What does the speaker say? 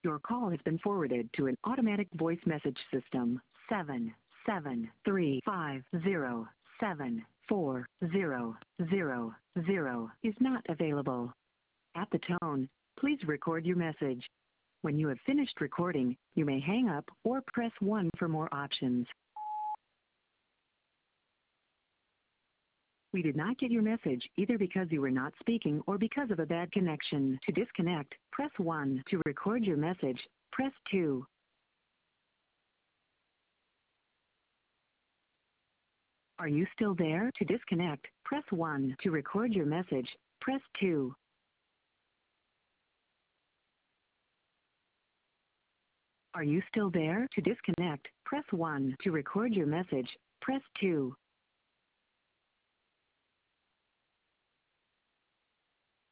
Your call has been forwarded to an automatic voice message system. 77350740000 is not available. At the tone, please record your message. When you have finished recording, you may hang up or press 1 for more options. We did not get your message either because you were not speaking or because of a bad connection. To disconnect, press 1. To record your message, press 2. Are you still there? To disconnect, press 1. To record your message, press 2. Are you still there? To disconnect, press 1. To record your message, press 2.